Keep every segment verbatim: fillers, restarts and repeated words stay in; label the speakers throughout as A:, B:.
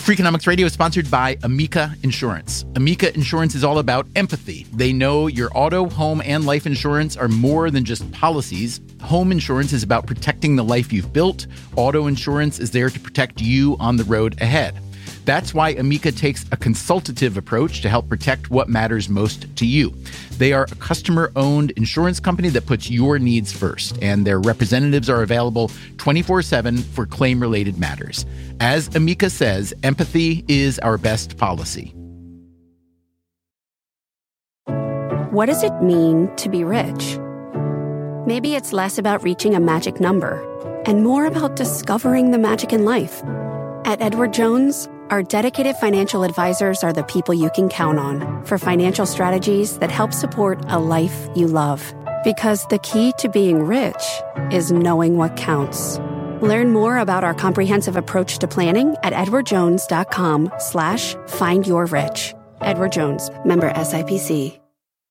A: Freakonomics Radio is sponsored by Amica Insurance. Amica Insurance is all about empathy. They know your auto, home, and life insurance are more than just policies. Home insurance is about protecting the life you've built. Auto insurance is there to protect you on the road ahead. That's why Amica takes a consultative approach to help protect what matters most to you. They are a customer-owned insurance company that puts your needs first, and their representatives are available twenty-four seven for claim-related matters. As Amica says, empathy is our best policy.
B: What does it mean to be rich? Maybe it's less about reaching a magic number and more about discovering the magic in life. At Edward Jones, our dedicated financial advisors are the people you can count on for financial strategies that help support a life you love. Because the key to being rich is knowing what counts. Learn more about our comprehensive approach to planning at edwardjones.com slash find your rich. Edward Jones, member S I P C.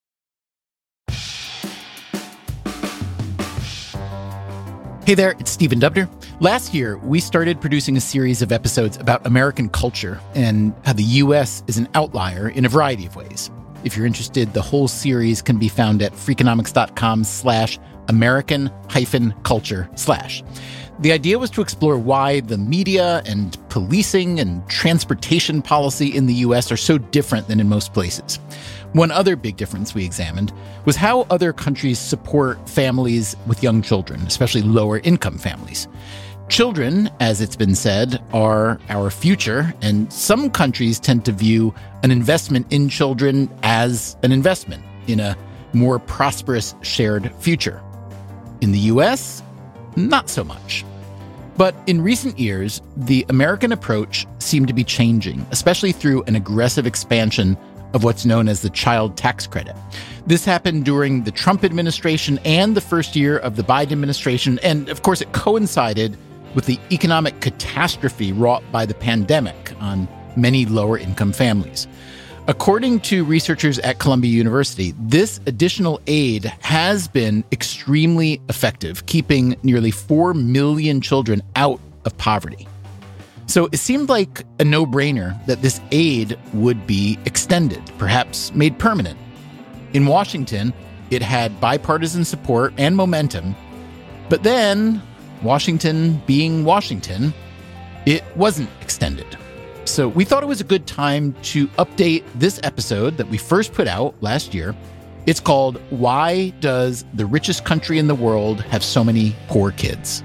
A: Hey there, it's Stephen Dubner. Last year, we started producing a series of episodes about American culture and how the U S is an outlier in a variety of ways. If you're interested, the whole series can be found at freakonomics.com slash American hyphen culture slash. The idea was to explore why the media and policing and transportation policy in the U S are so different than in most places. One other big difference we examined was how other countries support families with young children, especially lower-income families. Children, as it's been said, are our future, and some countries tend to view an investment in children as an investment in a more prosperous shared future. In the U S, not so much. But in recent years, the American approach seemed to be changing, especially through an aggressive expansion of what's known as the child tax credit. This happened during the Trump administration and the first year of the Biden administration, and of course it coincided with the economic catastrophe wrought by the pandemic on many lower-income families. According to researchers at Columbia University, this additional aid has been extremely effective, keeping nearly four million children out of poverty. So it seemed like a no-brainer that this aid would be extended, perhaps made permanent. In Washington, it had bipartisan support and momentum, but then, Washington being Washington, it wasn't extended. So we thought it was a good time to update this episode that we first put out last year. It's called Why Does the Richest Country in the World Have So Many Poor Kids?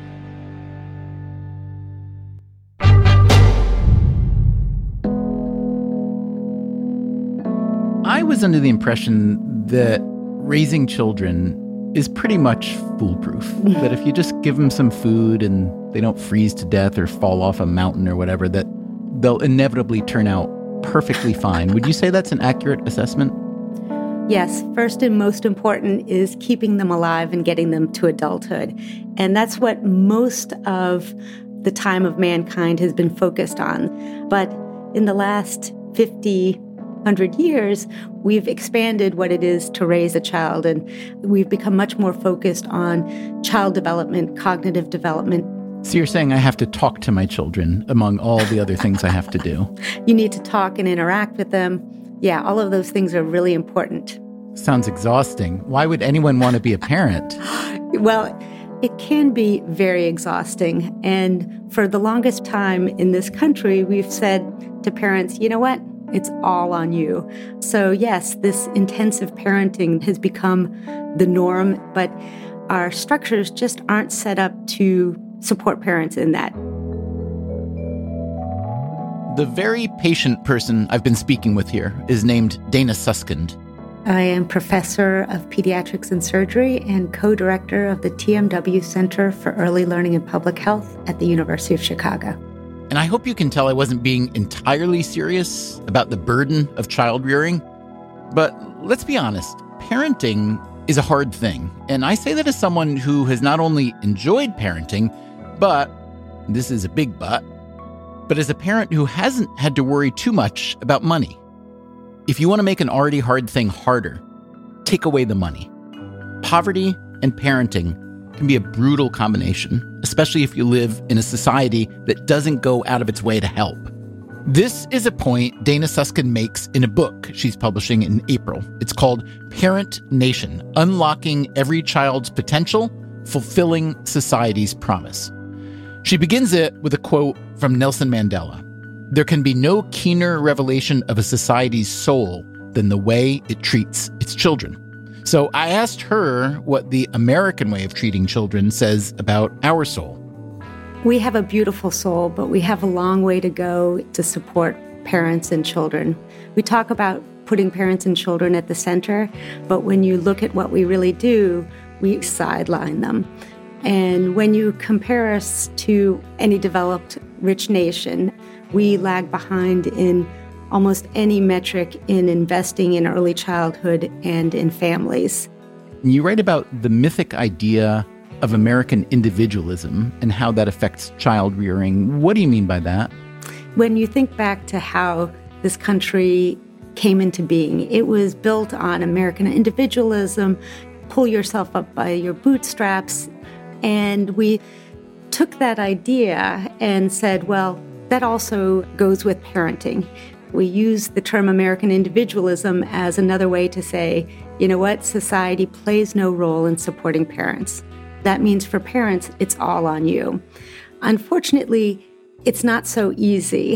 A: I was under the impression that raising children is pretty much foolproof. That if you just give them some food and they don't freeze to death or fall off a mountain or whatever, that they'll inevitably turn out perfectly fine. Would you say that's an accurate assessment?
C: Yes. First and most important is keeping them alive and getting them to adulthood. And that's what most of the time of mankind has been focused on. But in the last fifty, one hundred years, we've expanded what it is to raise a child, and we've become much more focused on child development, cognitive development.
A: So you're saying I have to talk to my children among all the other things I have to do?
C: You need to talk and interact with them. Yeah, all of those things are really important.
A: Sounds exhausting. Why would anyone want to be a parent?
C: Well, it can be very exhausting. And for the longest time in this country, we've said to parents, you know what? It's all on you. So yes, this intensive parenting has become the norm, but our structures just aren't set up to support parents in that.
A: The very patient person I've been speaking with here is named Dana Suskind.
C: I am professor of pediatrics and surgery and co-director of the T M W Center for Early Learning and Public Health at the University of Chicago.
A: And I hope you can tell I wasn't being entirely serious about the burden of child rearing. But let's be honest, parenting is a hard thing. And I say that as someone who has not only enjoyed parenting, but, this is a big but, but as a parent who hasn't had to worry too much about money. If you want to make an already hard thing harder, take away the money. Poverty and parenting can be a brutal combination, especially if you live in a society that doesn't go out of its way to help. This is a point Dana Susskind makes in a book she's publishing in April. It's called Parent Nation: Unlocking Every Child's Potential, Fulfilling Society's Promise. She begins it with a quote from Nelson Mandela. There can be no keener revelation of a society's soul than the way it treats its children. So I asked her what the American way of treating children says about our soul.
C: We have a beautiful soul, but we have a long way to go to support parents and children. We talk about putting parents and children at the center, but when you look at what we really do, we sideline them. And when you compare us to any developed, rich nation, we lag behind in almost any metric in investing in early childhood and in families.
A: You write about the mythic idea of American individualism and how that affects child rearing. What do you mean by that?
C: When you think back to how this country came into being, it was built on American individualism, pull yourself up by your bootstraps. And we took that idea and said, well, that also goes with parenting. We use the term American individualism as another way to say, you know what, society plays no role in supporting parents. That means for parents, it's all on you. Unfortunately, it's not so easy.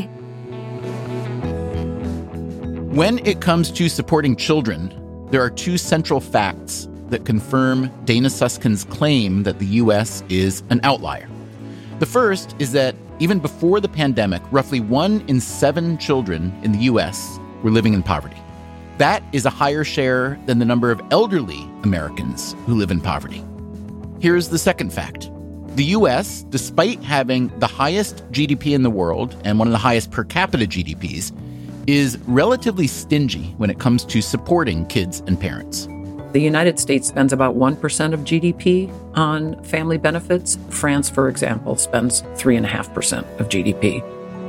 A: When it comes to supporting children, there are two central facts that confirm Dana Susskind's claim that the U S is an outlier. The first is that even before the pandemic, roughly one in seven children in the U S were living in poverty. That is a higher share than the number of elderly Americans who live in poverty. Here's the second fact. The U S, despite having the highest G D P in the world and one of the highest per capita G D Ps, is relatively stingy when it comes to supporting kids and parents.
D: The United States spends about one percent of G D P on family benefits. France, for example, spends three point five percent of G D P.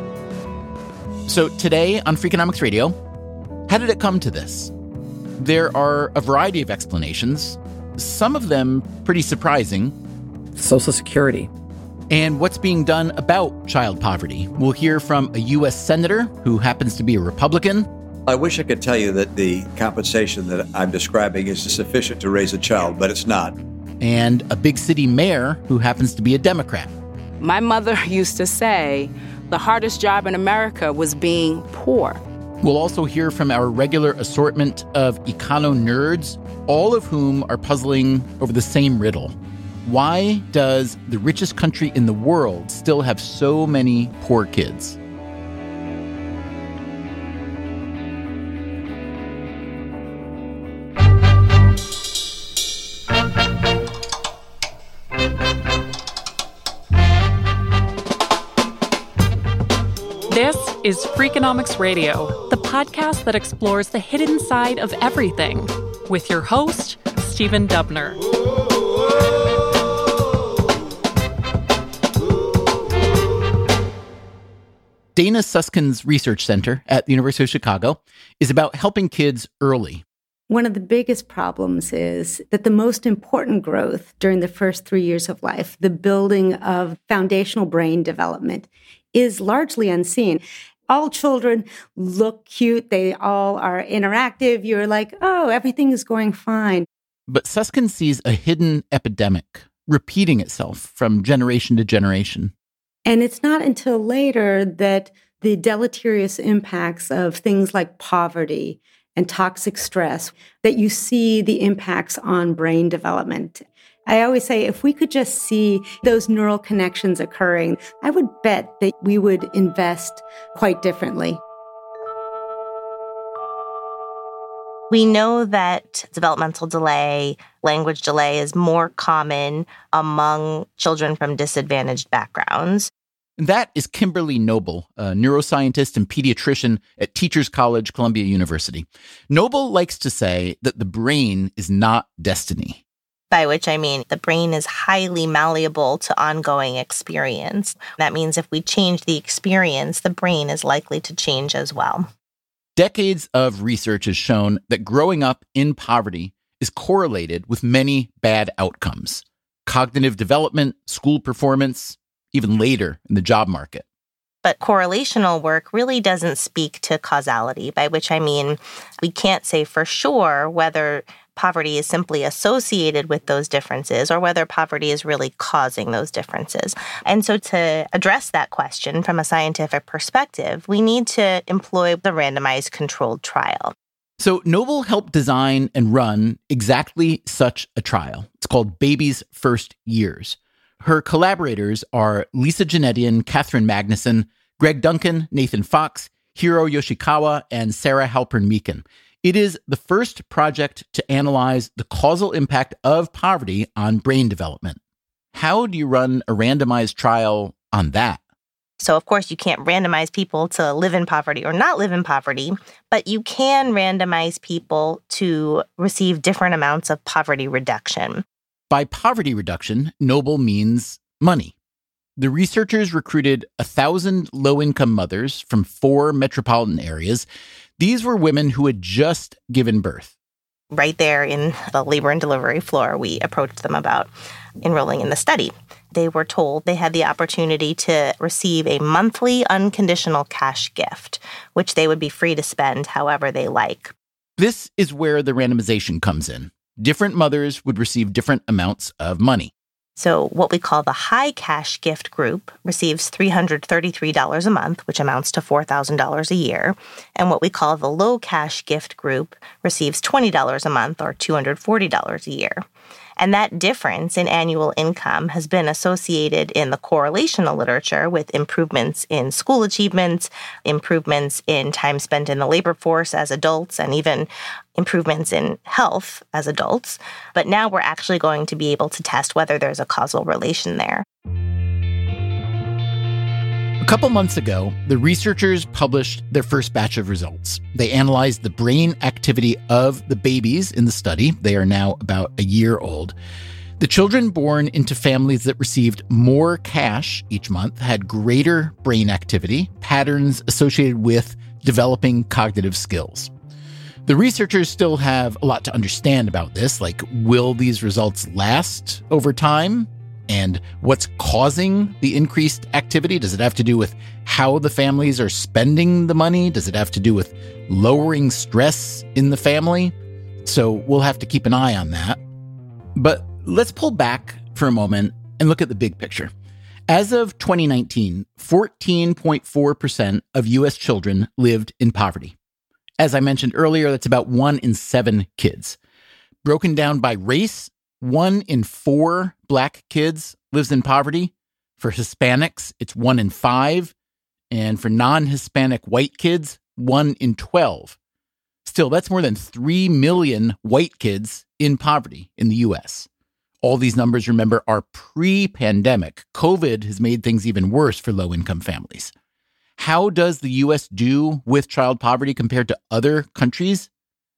A: So today on Freakonomics Radio, how did it come to this? There are a variety of explanations, some of them pretty surprising.
D: Social Security.
A: And what's being done about child poverty? We'll hear from a U S senator who happens to be a Republican.
E: I wish I could tell you that the compensation that I'm describing is sufficient to raise a child, but it's not.
A: And a big city mayor who happens to be a Democrat.
F: My mother used to say the hardest job in America was being poor.
A: We'll also hear from our regular assortment of econo-nerds, all of whom are puzzling over the same riddle. Why does the richest country in the world still have so many poor kids?
G: This is Freakonomics Radio, the podcast that explores the hidden side of everything, with your host, Stephen Dubner.
A: Dana Suskind's research center at the University of Chicago is about helping kids early.
C: One of the biggest problems is that the most important growth during the first three years of life, the building of foundational brain development, is largely unseen. All children look cute. They all are interactive. You're like, oh, everything is going fine.
A: But Susskind sees a hidden epidemic repeating itself from generation to generation.
C: And it's not until later that the deleterious impacts of things like poverty and toxic stress, that you see the impacts on brain development. I always say, if we could just see those neural connections occurring, I would bet that we would invest quite differently.
H: We know that developmental delay, language delay is more common among children from disadvantaged backgrounds.
A: That is Kimberly Noble, a neuroscientist and pediatrician at Teachers College, Columbia University. Noble likes to say that the brain is not destiny.
H: By which I mean the brain is highly malleable to ongoing experience. That means if we change the experience, the brain is likely to change as well.
A: Decades of research has shown that growing up in poverty is correlated with many bad outcomes: cognitive development, school performance, even later in the job market.
H: But correlational work really doesn't speak to causality, by which I mean we can't say for sure whether poverty is simply associated with those differences or whether poverty is really causing those differences. And so to address that question from a scientific perspective, we need to employ the randomized controlled trial.
A: So Noble helped design and run exactly such a trial. It's called Baby's First Years. Her collaborators are Lisa Janetian, Catherine Magnuson, Greg Duncan, Nathan Fox, Hiro Yoshikawa, and Sarah Halpern-Meakin. It is the first project to analyze the causal impact of poverty on brain development. How do you run a randomized trial on that?
H: So, of course, you can't randomize people to live in poverty or not live in poverty, but you can randomize people to receive different amounts of poverty reduction.
A: By poverty reduction, Noble means money. The researchers recruited one thousand low-income mothers from four metropolitan areas. These were women who had just given birth.
H: Right there in the labor and delivery floor, we approached them about enrolling in the study. They were told they had the opportunity to receive a monthly unconditional cash gift, which they would be free to spend however they like.
A: This is where the randomization comes in. Different mothers would receive different amounts of money.
H: So what we call the high cash gift group receives three hundred thirty-three dollars a month, which amounts to four thousand dollars a year. And what we call the low cash gift group receives twenty dollars a month, or two hundred forty dollars a year. And that difference in annual income has been associated in the correlational literature with improvements in school achievements, improvements in time spent in the labor force as adults, and even improvements in health as adults. But now we're actually going to be able to test whether there's a causal relation there.
A: A couple months ago, the researchers published their first batch of results. They analyzed the brain activity of the babies in the study. They are now about a year old. The children born into families that received more cash each month had greater brain activity, patterns associated with developing cognitive skills. The researchers still have a lot to understand about this, like will these results last over time? And what's causing the increased activity? Does it have to do with how the families are spending the money? Does it have to do with lowering stress in the family? So we'll have to keep an eye on that. But let's pull back for a moment and look at the big picture. As of twenty nineteen, fourteen point four percent of U S children lived in poverty. As I mentioned earlier, that's about one in seven kids. Broken down by race, one in four Black kids lives in poverty. For Hispanics, it's one in five. And for non-Hispanic white kids, one in twelve. Still, that's more than three million white kids in poverty in the U S. All these numbers, remember, are pre-pandemic. COVID has made things even worse for low-income families. How does the U S do with child poverty compared to other countries?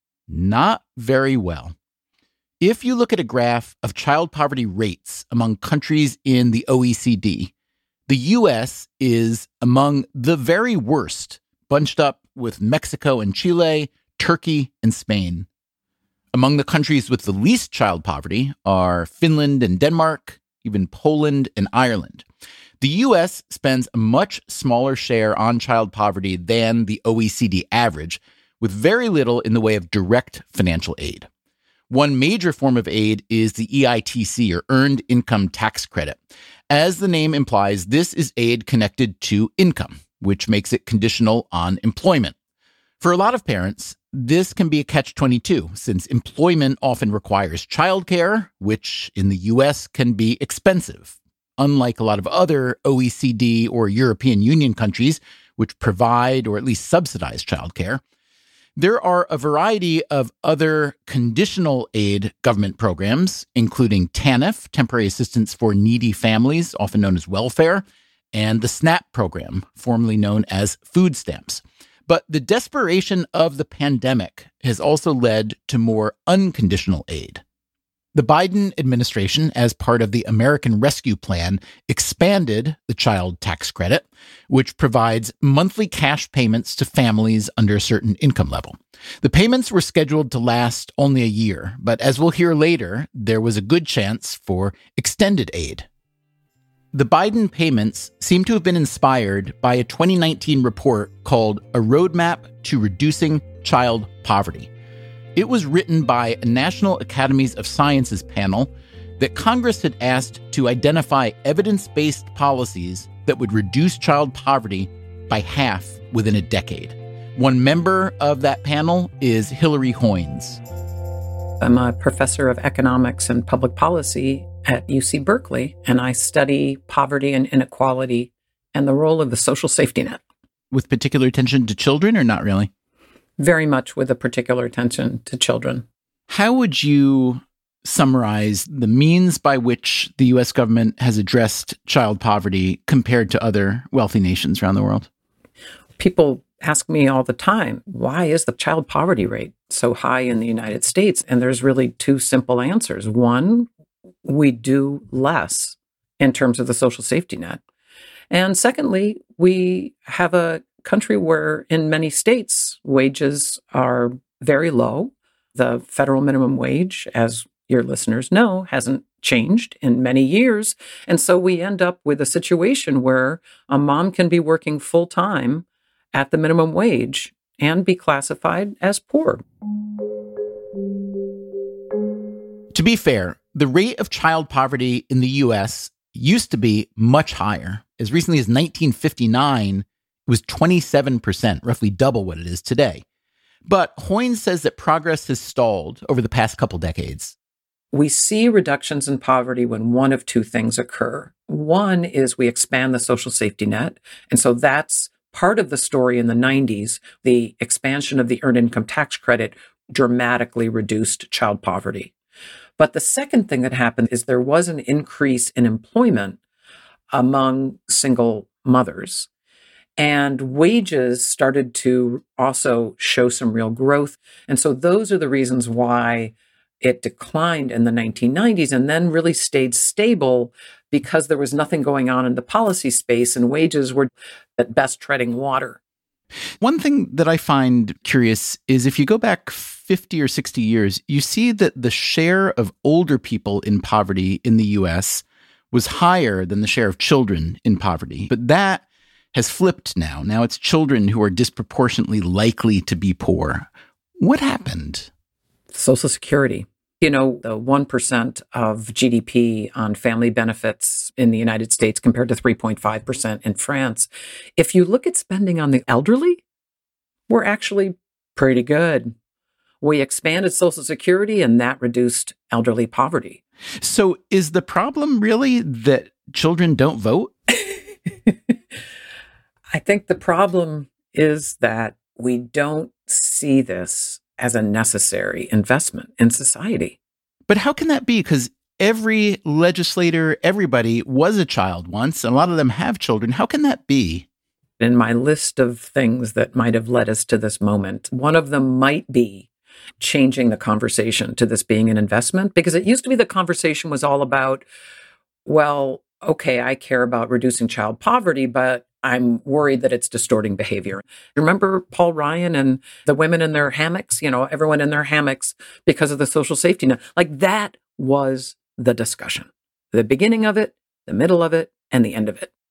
A: Not very well. If you look at a graph of child poverty rates among countries in the O E C D, the U S is among the very worst, bunched up with Mexico and Chile, Turkey and Spain. Among the countries with the least child poverty are Finland and Denmark, even Poland and Ireland. The U S spends a much smaller share on child poverty than the O E C D average, with very little in the way of direct financial aid. One major form of aid is the E I T C, or Earned Income Tax Credit. As the name implies, this is aid connected to income, which makes it conditional on employment. For a lot of parents, this can be a catch twenty-two, since employment often requires childcare, which in the U S can be expensive. Unlike a lot of other O E C D or European Union countries, which provide or at least subsidize childcare, there are a variety of other conditional aid government programs, including TANF, Temporary Assistance for Needy Families, often known as welfare, and the SNAP program, formerly known as food stamps. But the desperation of the pandemic has also led to more unconditional aid. The Biden administration, as part of the American Rescue Plan, expanded the child tax credit, which provides monthly cash payments to families under a certain income level. The payments were scheduled to last only a year, but as we'll hear later, there was a good chance for extended aid. The Biden payments seem to have been inspired by a twenty nineteen report called A Roadmap to Reducing Child Poverty. It was written by a National Academies of Sciences panel that Congress had asked to identify evidence-based policies that would reduce child poverty by half within a decade. One member of that panel is Hilary Hoynes.
D: I'm a professor of economics and public policy at U C Berkeley, and I study poverty and inequality and the role of the social safety net.
A: With particular attention to children, or not really?
D: Very much with a particular attention to children.
A: How would you summarize the means by which the U S government has addressed child poverty compared to other wealthy nations around the world?
D: People ask me all the time, why is the child poverty rate so high in the United States? And there's really two simple answers. One, we do less in terms of the social safety net. And secondly, we have a country where in many states, wages are very low. The federal minimum wage, as your listeners know, hasn't changed in many years. And so we end up with a situation where a mom can be working full time at the minimum wage and be classified as poor.
A: To be fair, the rate of child poverty in the U S used to be much higher. As recently as nineteen fifty-nine, it was twenty-seven percent, roughly double what it is today. But Hoynes says that progress has stalled over the past couple decades.
D: We see reductions in poverty when one of two things occur. One is we expand the social safety net. And so that's part of the story in the nineties. The expansion of the earned income tax credit dramatically reduced child poverty. But the second thing that happened is there was an increase in employment among single mothers. And wages started to also show some real growth. And so those are the reasons why it declined in the nineteen nineties and then really stayed stable, because there was nothing going on in the policy space and wages were at best treading water.
A: One thing that I find curious is if you go back fifty or sixty years, you see that the share of older people in poverty in the U S was higher than the share of children in poverty. But that has flipped now. Now it's children who are disproportionately likely to be poor. What happened?
D: Social Security. You know, the one percent of G D P on family benefits in the United States compared to three point five percent in France. If you look at spending on the elderly, we're actually pretty good. We expanded Social Security and that reduced elderly poverty.
A: So is the problem really that children don't vote?
D: I think the problem is that we don't see this as a necessary investment in society.
A: But how can that be? Because every legislator, everybody was a child once, and a lot of them have children. How can that be?
D: In my list of things that might have led us to this moment, one of them might be changing the conversation to this being an investment, because it used to be the conversation was all about, well, okay, I care about reducing child poverty, but I'm worried that it's distorting behavior. Remember Paul Ryan and the women in their hammocks, you know, everyone in their hammocks because of the social safety net. Like that was the discussion. The beginning of it, the middle of it, and the end of it.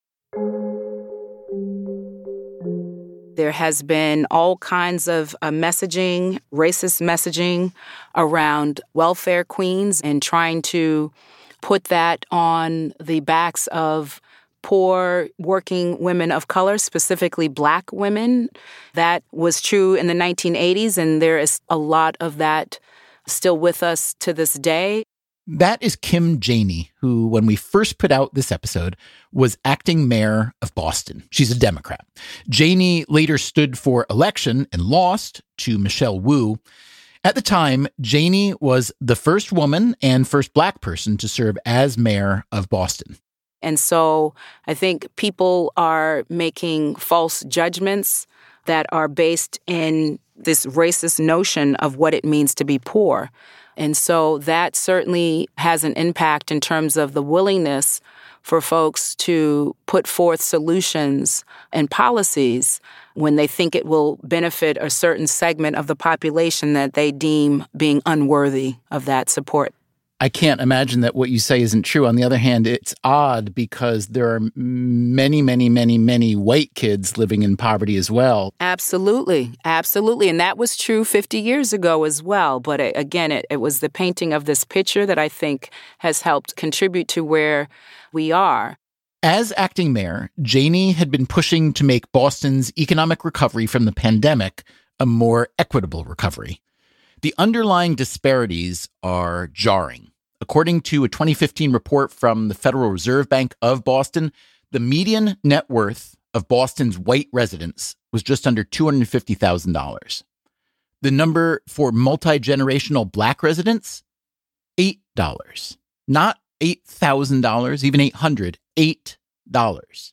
F: There has been all kinds of uh, messaging, racist messaging around welfare queens and trying to put that on the backs of poor working women of color, specifically Black women. That was true in the nineteen eighties, and there is a lot of that still with us to this day.
A: That is Kim Janey, who, when we first put out this episode, was acting mayor of Boston. She's a Democrat. Janey later stood for election and lost to Michelle Wu. At the time, Janey was the first woman and first Black person to serve as mayor of Boston.
F: And so I think people are making false judgments that are based in this racist notion of what it means to be poor. And so that certainly has an impact in terms of the willingness for folks to put forth solutions and policies when they think it will benefit a certain segment of the population that they deem being unworthy of that support.
A: I can't imagine that what you say isn't true. On the other hand, it's odd because there are many, many, many, many white kids living in poverty as well.
F: Absolutely. Absolutely. And that was true fifty years ago as well. But it, again, it, it was the painting of this picture that I think has helped contribute to where we are.
A: As acting mayor, Janey had been pushing to make Boston's economic recovery from the pandemic a more equitable recovery. The underlying disparities are jarring. According to a twenty fifteen report from the Federal Reserve Bank of Boston, the median net worth of Boston's white residents was just under two hundred fifty thousand dollars. The number for multi-generational Black residents, eight dollars. Not eight thousand dollars, even eight hundred dollars, eight dollars.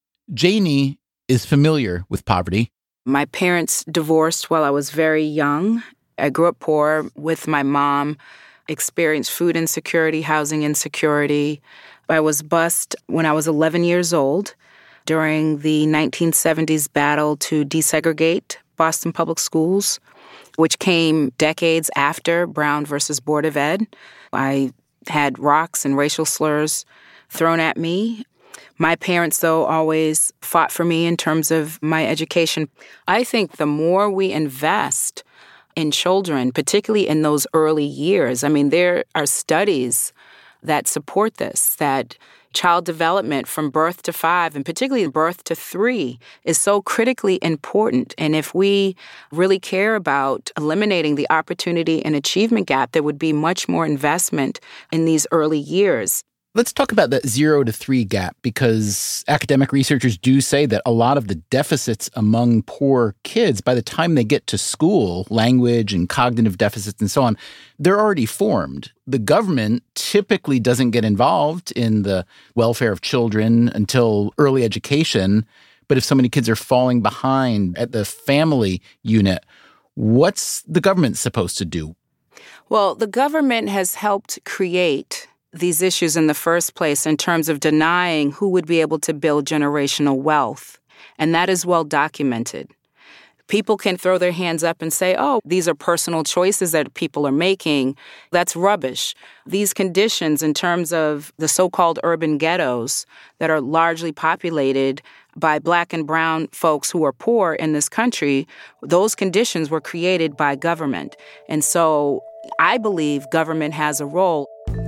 A: Janey is familiar with poverty.
F: My parents divorced while I was very young. I grew up poor with my mom, experienced food insecurity, housing insecurity. I was bused when I was eleven years old during the nineteen seventies battle to desegregate Boston public schools, which came decades after Brown versus Board of Ed. I had rocks and racial slurs thrown at me. My parents, though, always fought for me in terms of my education. I think the more we invest in children, particularly in those early years, I mean, there are studies that support this, that child development from birth to five, and particularly birth to three, is so critically important. And if we really care about eliminating the opportunity and achievement gap, there would be much more investment in these early years.
A: Let's talk about that zero to three gap, because academic researchers do say that a lot of the deficits among poor kids, by the time they get to school, language and cognitive deficits and so on, they're already formed. The government typically doesn't get involved in the welfare of children until early education. But if so many kids are falling behind at the family unit, what's the government supposed to do?
F: Well, the government has helped create these issues in the first place in terms of denying who would be able to build generational wealth. And that is well documented. People can throw their hands up and say, oh, these are personal choices that people are making. That's rubbish. These conditions in terms of the so-called urban ghettos that are largely populated by Black and brown folks who are poor in this country, those conditions were created by government. And so I believe government has a role.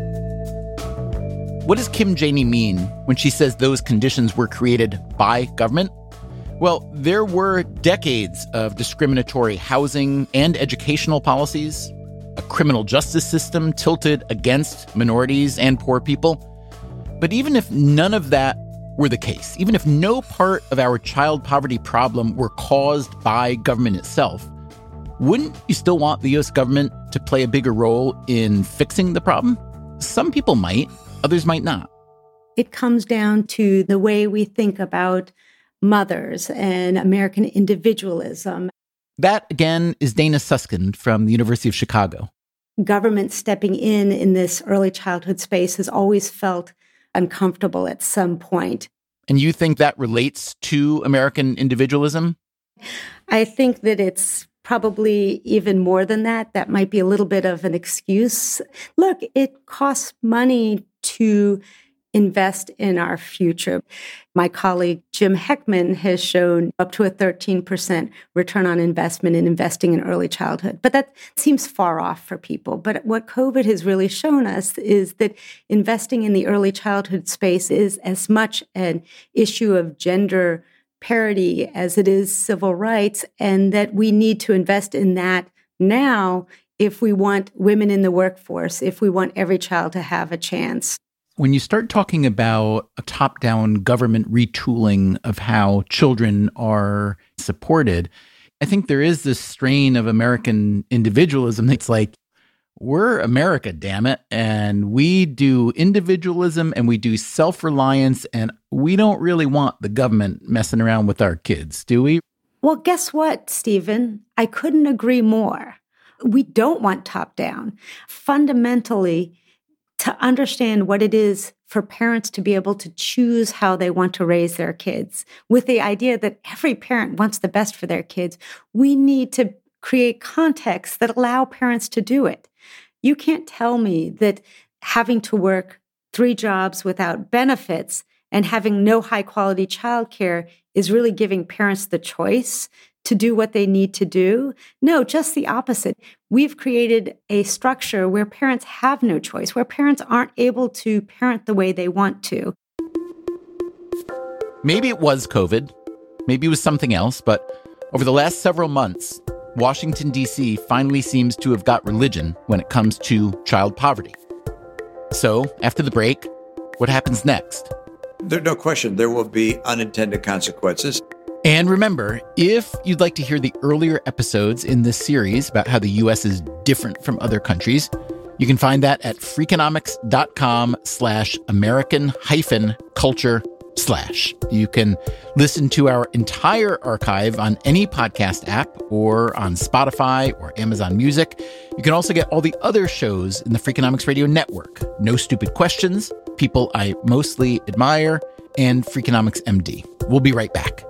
A: What does Kim Janey mean when she says those conditions were created by government? Well, there were decades of discriminatory housing and educational policies, a criminal justice system tilted against minorities and poor people. But even if none of that were the case, even if no part of our child poverty problem were caused by government itself, wouldn't you still want the U S government to play a bigger role in fixing the problem? Some people might. Others might not.
C: It comes down to the way we think about mothers and American individualism.
A: That, again, is Dana Susskind from the University of Chicago.
C: Government stepping in in this early childhood space has always felt uncomfortable at some point.
A: And you think that relates to American individualism?
C: I think that it's probably even more than that. That might be a little bit of an excuse. Look, it costs money to invest in our future. My colleague Jim Heckman has shown up to a thirteen percent return on investment in investing in early childhood. But that seems far off for people. But what COVID has really shown us is that investing in the early childhood space is as much an issue of gender parity as it is civil rights, and that we need to invest in that now if we want women in the workforce, if we want every child to have a chance.
A: When you start talking about a top-down government retooling of how children are supported, I think there is this strain of American individualism that's like, we're America, damn it, and we do individualism and we do self-reliance, and we don't really want the government messing around with our kids, do we?
C: Well, guess what, Stephen? I couldn't agree more. We don't want top-down. Fundamentally, to understand what it is for parents to be able to choose how they want to raise their kids, with the idea that every parent wants the best for their kids, we need to create contexts that allow parents to do it. You can't tell me that having to work three jobs without benefits and having no high quality childcare is really giving parents the choice to do what they need to do. No, just the opposite. We've created a structure where parents have no choice, where parents aren't able to parent the way they want to.
A: Maybe it was COVID. Maybe it was something else. But over the last several months, Washington, D C finally seems to have got religion when it comes to child poverty. So after the break, what happens next?
E: There's no question there will be unintended consequences.
A: And remember, if you'd like to hear the earlier episodes in this series about how the U S is different from other countries, you can find that at freakonomics.com slash American hyphen culture slash. You can listen to our entire archive on any podcast app or on Spotify or Amazon Music. You can also get all the other shows in the Freakonomics Radio Network. No Stupid Questions, People I Mostly Admire, and Freakonomics M D. We'll be right back.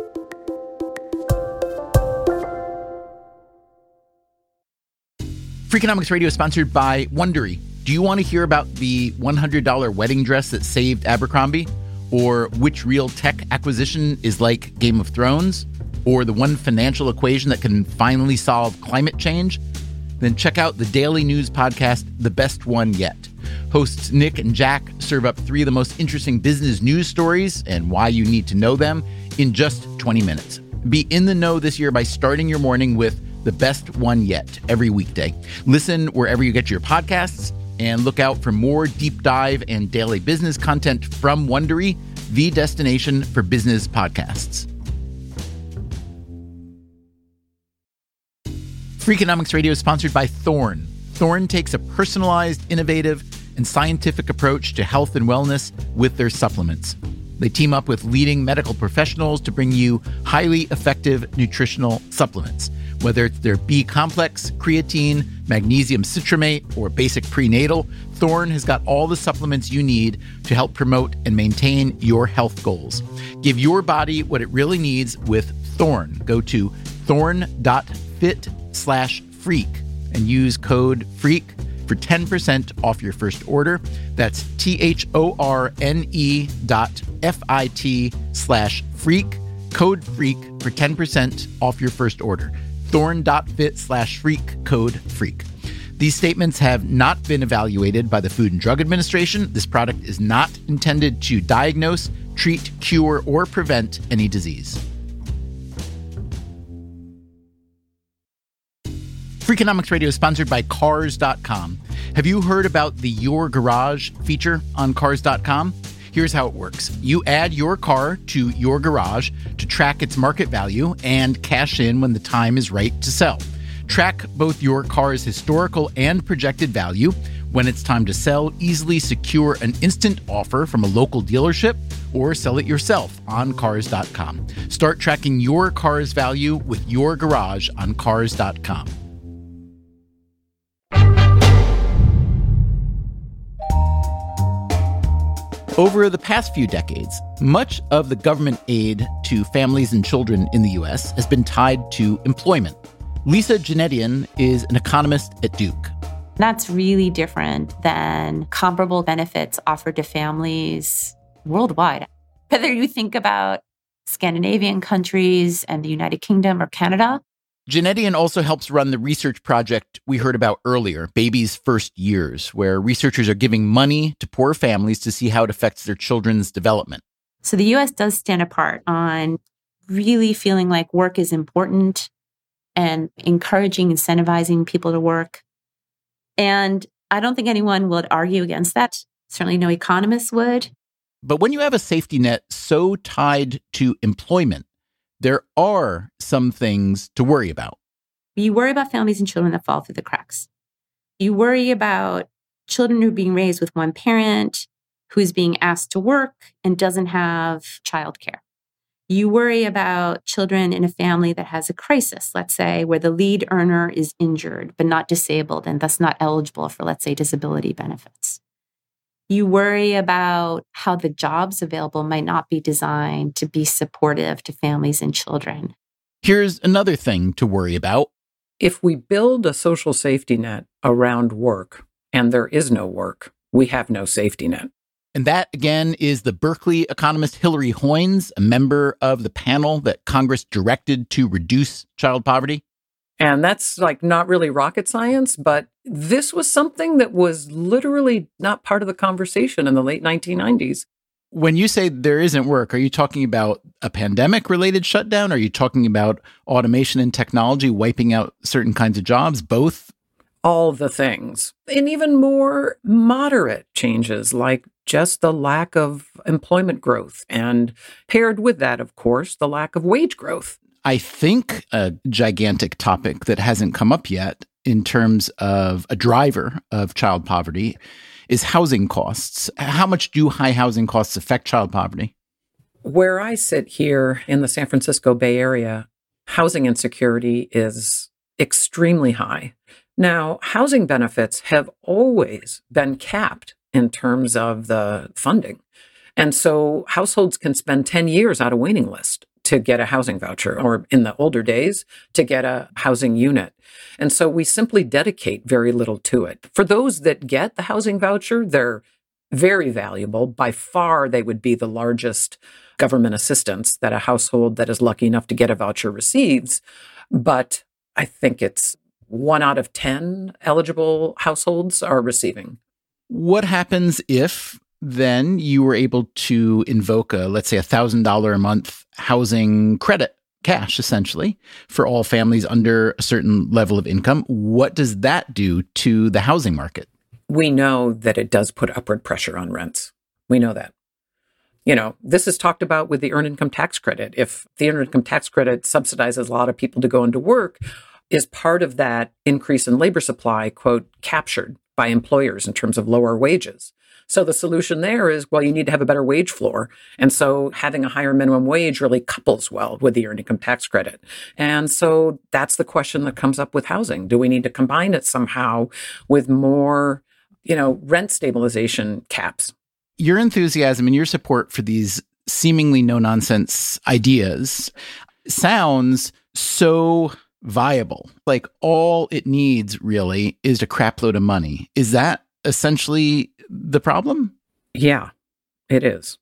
A: Freakonomics Radio is sponsored by Wondery. Do you want to hear about the one hundred dollars wedding dress that saved Abercrombie? Or which real tech acquisition is like Game of Thrones? Or the one financial equation that can finally solve climate change? Then check out the daily news podcast, The Best One Yet. Hosts Nick and Jack serve up three of the most interesting business news stories and why you need to know them in just twenty minutes. Be in the know this year by starting your morning with The Best One Yet every weekday. Listen wherever you get your podcasts, and look out for more deep dive and daily business content from Wondery, the destination for business podcasts. Freakonomics Radio is sponsored by Thorne. Thorne takes a personalized, innovative, and scientific approach to health and wellness with their supplements. They team up with leading medical professionals to bring you highly effective nutritional supplements. Whether it's their B-complex, creatine, magnesium citrate, or basic prenatal, Thorne has got all the supplements you need to help promote and maintain your health goals. Give your body what it really needs with Thorne. Go to thorne.fit slash freak and use code FREAK for ten percent off your first order. That's T-H-O-R-N-E dot F-I-T slash freak, code FREAK for ten percent off your first order. Thorne.fit slash freak, code FREAK. These statements have not been evaluated by the Food and Drug Administration. This product is not intended to diagnose, treat, cure, or prevent any disease. Freakonomics Radio is sponsored by Cars dot com. Have you heard about the Your Garage feature on Cars dot com? Here's how it works. You add your car to your garage to track its market value and cash in when the time is right to sell. Track both your car's historical and projected value. When it's time to sell, easily secure an instant offer from a local dealership or sell it yourself on Cars dot com. Start tracking your car's value with your garage on Cars dot com. Over the past few decades, much of the government aid to families and children in the U S has been tied to employment. Lisa Janetian is an economist at Duke.
I: That's really different than comparable benefits offered to families worldwide. Whether you think about Scandinavian countries and the United Kingdom or Canada.
A: Janetian also helps run the research project we heard about earlier, Baby's First Years, where researchers are giving money to poor families to see how it affects their children's development.
I: So the U S does stand apart on really feeling like work is important and encouraging, incentivizing people to work. And I don't think anyone would argue against that. Certainly no economist would.
A: But when you have a safety net so tied to employment, there are some things to worry about.
I: You worry about families and children that fall through the cracks. You worry about children who are being raised with one parent who's being asked to work and doesn't have childcare. You worry about children in a family that has a crisis, let's say, where the lead earner is injured but not disabled and thus not eligible for, let's say, disability benefits. You worry about how the jobs available might not be designed to be supportive to families and children.
A: Here's another thing to worry about.
D: If we build a social safety net around work and there is no work, we have no safety net.
A: And that, again, is the Berkeley economist Hilary Hoynes, a member of the panel that Congress directed to reduce child poverty.
D: And that's like not really rocket science, but this was something that was literally not part of the conversation in the late nineteen nineties.
A: When you say there isn't work, are you talking about a pandemic-related shutdown? Are you talking about automation and technology wiping out certain kinds of jobs? Both?
D: All the things. And even more moderate changes, like just the lack of employment growth. And paired with that, of course, the lack of wage growth.
A: I think a gigantic topic that hasn't come up yet in terms of a driver of child poverty is housing costs. How much do high housing costs affect child poverty?
D: Where I sit here in the San Francisco Bay Area, housing insecurity is extremely high. Now, housing benefits have always been capped in terms of the funding. And so households can spend ten years out of waiting list to get a housing voucher, or in the older days, to get a housing unit. And so we simply dedicate very little to it. For those that get the housing voucher, they're very valuable. By far, they would be the largest government assistance that a household that is lucky enough to get a voucher receives. But I think it's one out of ten eligible households are receiving.
A: What happens if then you were able to invoke a, let's say, a one thousand dollars a month housing credit, cash essentially, for all families under a certain level of income? What does that do to the housing market?
D: We know that it does put upward pressure on rents. We know that. You know, this is talked about with the earned income tax credit. If the earned income tax credit subsidizes a lot of people to go into work, is part of that increase in labor supply, quote, captured by employers in terms of lower wages. So the solution there is, well, you need to have a better wage floor. And so having a higher minimum wage really couples well with the earned income tax credit. And so that's the question that comes up with housing. Do we need to combine it somehow with more, you know, rent stabilization caps?
A: Your enthusiasm and your support for these seemingly no-nonsense ideas sounds so viable. Like all it needs really is a crap load of money. Is that essentially the problem?
D: Yeah, it is.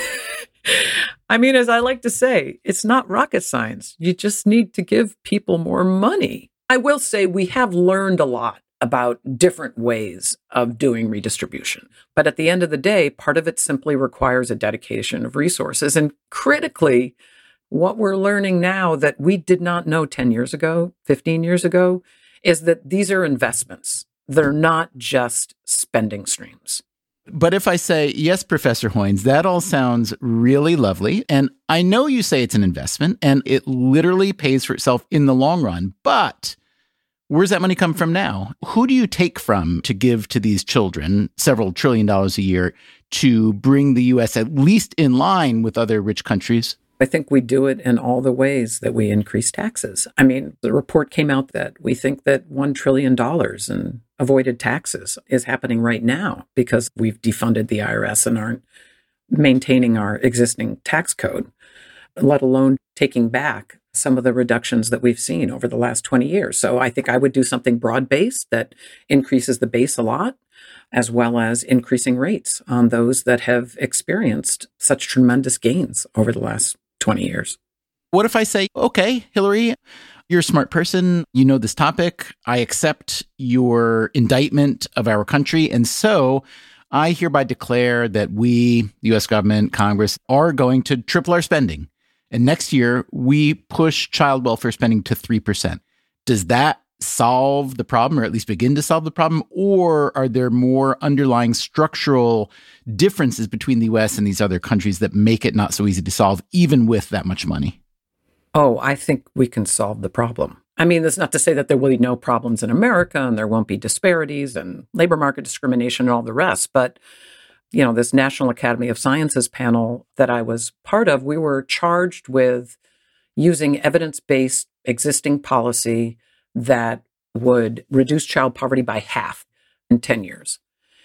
D: I mean, as I like to say, it's not rocket science. You just need to give people more money. I will say we have learned a lot about different ways of doing redistribution. But at the end of the day, part of it simply requires a dedication of resources. And critically, what we're learning now that we did not know ten years ago, fifteen years ago, is that these are investments. They're not just spending streams.
A: But if I say, yes, Professor Hoynes, that all sounds really lovely. And I know you say it's an investment and it literally pays for itself in the long run. But where's that money come from now? Who do you take from to give to these children several trillion dollars a year to bring the U S at least in line with other rich countries?
D: I think we do it in all the ways that we increase taxes. I mean, the report came out that we think that one trillion dollars in avoided taxes is happening right now because we've defunded the I R S and aren't maintaining our existing tax code, let alone taking back some of the reductions that we've seen over the last twenty years. So I think I would do something broad-based that increases the base a lot, as well as increasing rates on those that have experienced such tremendous gains over the last twenty years.
A: What if I say, okay, Hilary, you're a smart person. You know this topic. I accept your indictment of our country. And so I hereby declare that we, the U S government, Congress, are going to triple our spending. And next year, we push child welfare spending to three percent. Does that solve the problem, or at least begin to solve the problem? Or are there more underlying structural differences between the U S and these other countries that make it not so easy to solve, even with that much money?
D: Oh, I think we can solve the problem. I mean, that's not to say that there will be no problems in America and there won't be disparities and labor market discrimination and all the rest. But, you know, this National Academy of Sciences panel that I was part of, we were charged with using evidence-based existing policy that would reduce child poverty by half in ten years.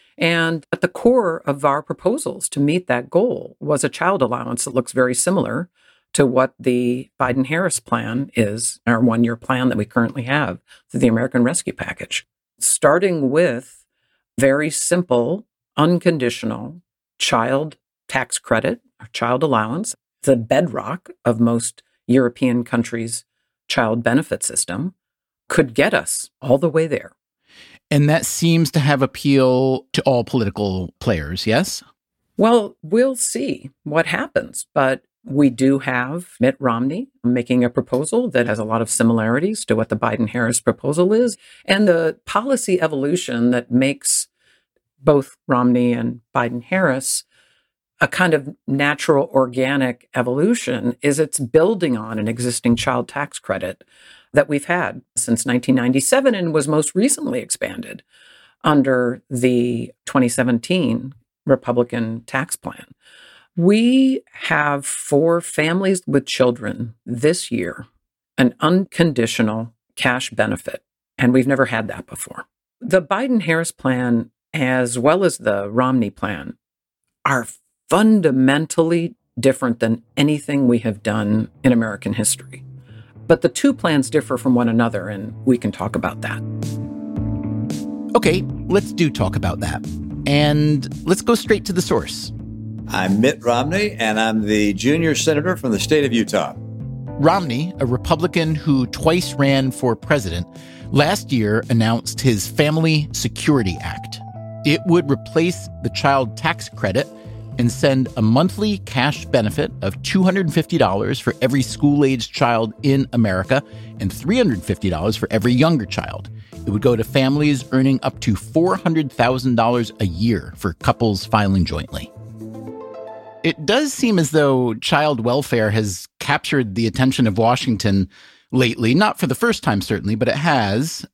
D: And at the core of our proposals to meet that goal was a child allowance that looks very similar to what the Biden-Harris plan is, our one-year plan that we currently have through the American Rescue Package, starting with very simple, unconditional child tax credit or child allowance, the bedrock of most European countries' child benefit system, could get us all the way there.
A: And that seems to have appeal to all political players, yes?
D: Well, we'll see what happens, but we do have Mitt Romney making a proposal that has a lot of similarities to what the Biden-Harris proposal is. And the policy evolution that makes both Romney and Biden-Harris a kind of natural, organic evolution is it's building on an existing child tax credit that we've had since nineteen ninety-seven and was most recently expanded under the twenty seventeen Republican tax plan. We have for families with children this year an unconditional cash benefit, and we've never had that before. The Biden-Harris plan, as well as the Romney plan, are fundamentally different than anything we have done in American history. But the two plans differ from one another, and we can talk about that.
A: Okay, let's do talk about that. And let's go straight to the source.
E: I'm Mitt Romney, and I'm the junior senator from the state of Utah.
A: Romney, a Republican who twice ran for president, last year announced his Family Security Act. It would replace the child tax credit and send a monthly cash benefit of two hundred fifty dollars for every school-aged child in America and three hundred fifty dollars for every younger child. It would go to families earning up to four hundred thousand dollars a year for couples filing jointly. It does seem as though child welfare has captured the attention of Washington lately, not for the first time, certainly, but it has.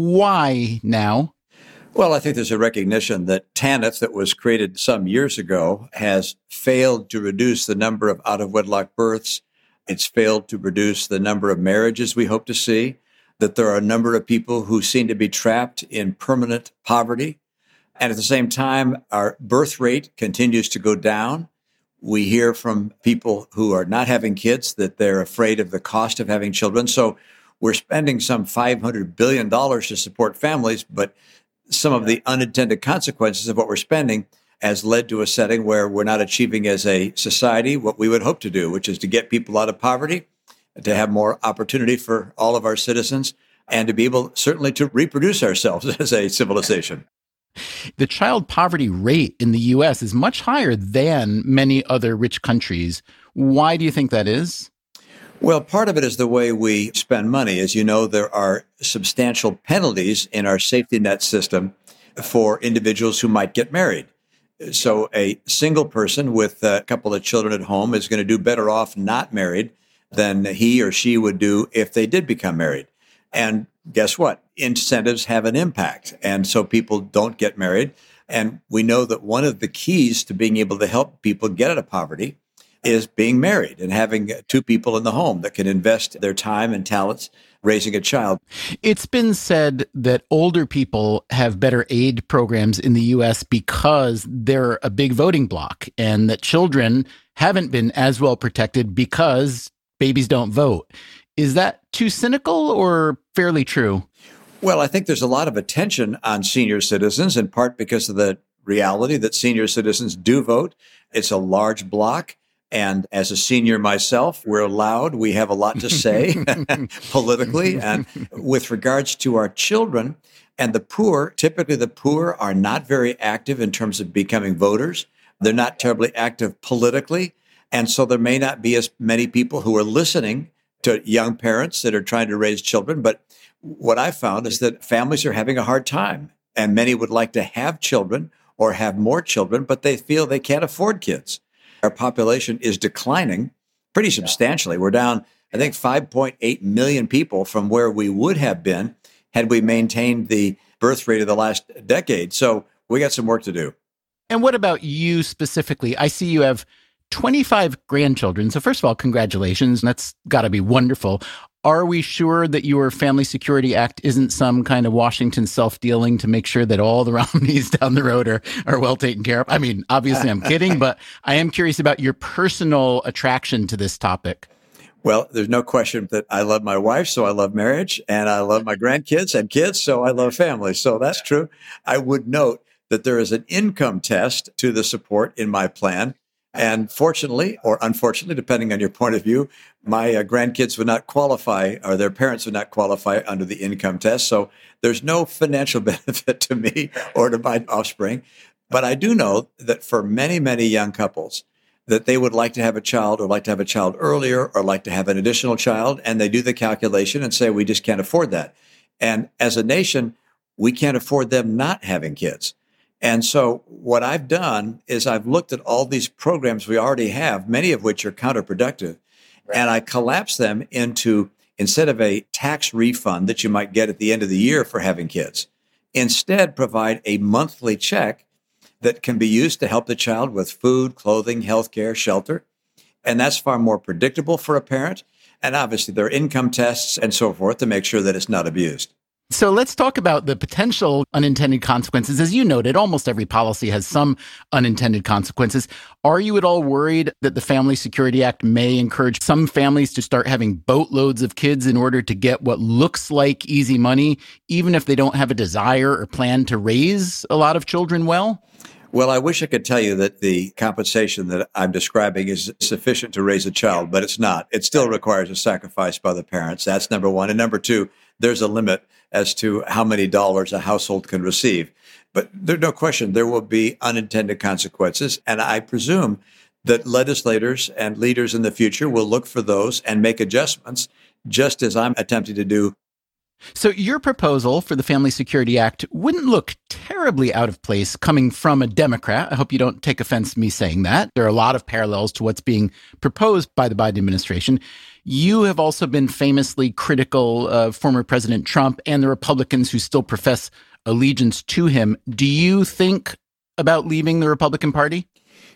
A: Why now?
E: Well, I think there's a recognition that TANF, that was created some years ago, has failed to reduce the number of out-of-wedlock births. It's failed to reduce the number of marriages we hope to see, that there are a number of people who seem to be trapped in permanent poverty. And at the same time, our birth rate continues to go down. We hear from people who are not having kids that they're afraid of the cost of having children. So we're spending some five hundred billion dollars to support families, but some of the unintended consequences of what we're spending has led to a setting where we're not achieving as a society what we would hope to do, which is to get people out of poverty, to have more opportunity for all of our citizens, and to be able certainly to reproduce ourselves as a civilization.
A: The child poverty rate in the U S is much higher than many other rich countries. Why do you think that is?
E: Well, part of it is the way we spend money. As you know, there are substantial penalties in our safety net system for individuals who might get married. So a single person with a couple of children at home is going to do better off not married than he or she would do if they did become married. And guess what? Incentives have an impact. And so people don't get married. And we know that one of the keys to being able to help people get out of poverty is being married and having two people in the home that can invest their time and talents raising a child.
A: It's been said that older people have better aid programs in the U S because they're a big voting bloc, and that children haven't been as well protected because babies don't vote. Is that too cynical or fairly true?
E: Well, I think there's a lot of attention on senior citizens, in part because of the reality that senior citizens do vote. It's a large bloc. And as a senior myself, we're loud. We have a lot to say politically. And with regards to our children and the poor, typically the poor are not very active in terms of becoming voters. They're not terribly active politically. And so there may not be as many people who are listening to young parents that are trying to raise children. But what I found is that families are having a hard time. And many would like to have children or have more children, but they feel they can't afford kids. Our population is declining pretty substantially. We're down, I think, five point eight million people from where we would have been had we maintained the birth rate of the last decade. So we got some work to do.
A: And what about you specifically? I see you have twenty-five grandchildren. So first of all, congratulations. That's got to be wonderful. Are we sure that your Family Security Act isn't some kind of Washington self-dealing to make sure that all the Romneys down the road are, are well taken care of? I mean, obviously I'm kidding, but I am curious about your personal attraction to this topic.
E: Well, there's no question that I love my wife, so I love marriage, and I love my grandkids and kids, so I love family. So that's true. I would note that there is an income test to the support in my plan. And fortunately, or unfortunately, depending on your point of view, my uh, grandkids would not qualify, or their parents would not qualify under the income test. So there's no financial benefit to me or to my offspring. But I do know that for many, many young couples, that they would like to have a child or like to have a child earlier or like to have an additional child. And they do the calculation and say, we just can't afford that. And as a nation, we can't afford them not having kids. And so what I've done is I've looked at all these programs we already have, many of which are counterproductive, right. And I collapse them into, instead of a tax refund that you might get at the end of the year for having kids, instead provide a monthly check that can be used to help the child with food, clothing, healthcare, shelter. And that's far more predictable for a parent. And obviously there are income tests and so forth to make sure that it's not abused.
A: So let's talk about the potential unintended consequences. As you noted, almost every policy has some unintended consequences. Are you at all worried that the Family Security Act may encourage some families to start having boatloads of kids in order to get what looks like easy money, even if they don't have a desire or plan to raise a lot of children well?
E: Well, I wish I could tell you that the compensation that I'm describing is sufficient to raise a child, but it's not. It still requires a sacrifice by the parents. That's number one. And number two, there's a limit as to how many dollars a household can receive. But there's no question there will be unintended consequences. And I presume that legislators and leaders in the future will look for those and make adjustments, just as I'm attempting to do.
A: So your proposal for the Family Security Act wouldn't look terribly out of place coming from a Democrat. I hope you don't take offense to me saying that. There are a lot of parallels to what's being proposed by the Biden administration. You have also been famously critical of former President Trump and the Republicans who still profess allegiance to him. Do you think about leaving the Republican Party?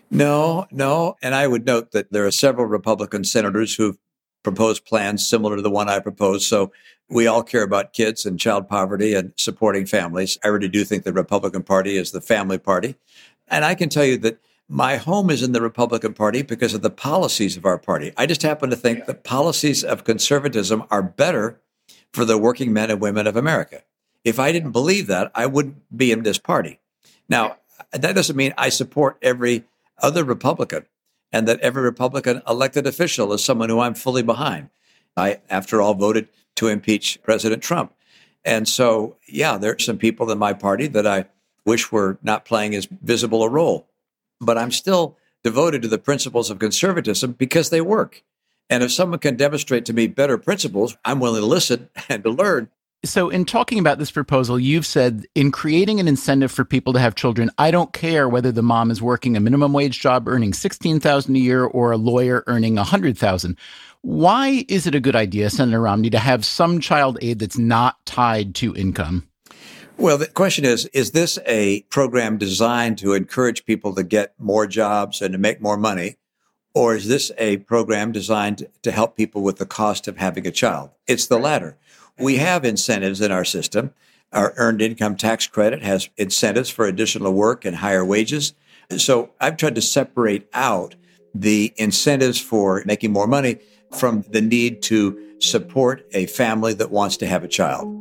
E: No, no. And I would note that there are several Republican senators who've proposed plans similar to the one I proposed. So we all care about kids and child poverty and supporting families. I really do think the Republican Party is the family party. And I can tell you that my home is in the Republican Party because of the policies of our party. I just happen to think the policies of conservatism are better for the working men and women of America. If I didn't believe that, I wouldn't be in this party. Now, that doesn't mean I support every other Republican and that every Republican elected official is someone who I'm fully behind. I, after all, voted to impeach President Trump. And so, yeah, there are some people in my party that I wish were not playing as visible a role. But I'm still devoted to the principles of conservatism because they work. And if someone can demonstrate to me better principles, I'm willing to listen and to learn.
A: So in talking about this proposal, you've said in creating an incentive for people to have children, I don't care whether the mom is working a minimum wage job earning sixteen thousand dollars a year or a lawyer earning one hundred thousand dollars. Why is it a good idea, Senator Romney, to have some child aid that's not tied to income?
E: Well, the question is, is this a program designed to encourage people to get more jobs and to make more money? Or is this a program designed to help people with the cost of having a child? It's the latter. We have incentives in our system. Our earned income tax credit has incentives for additional work and higher wages. So I've tried to separate out the incentives for making more money from the need to support a family that wants to have a child.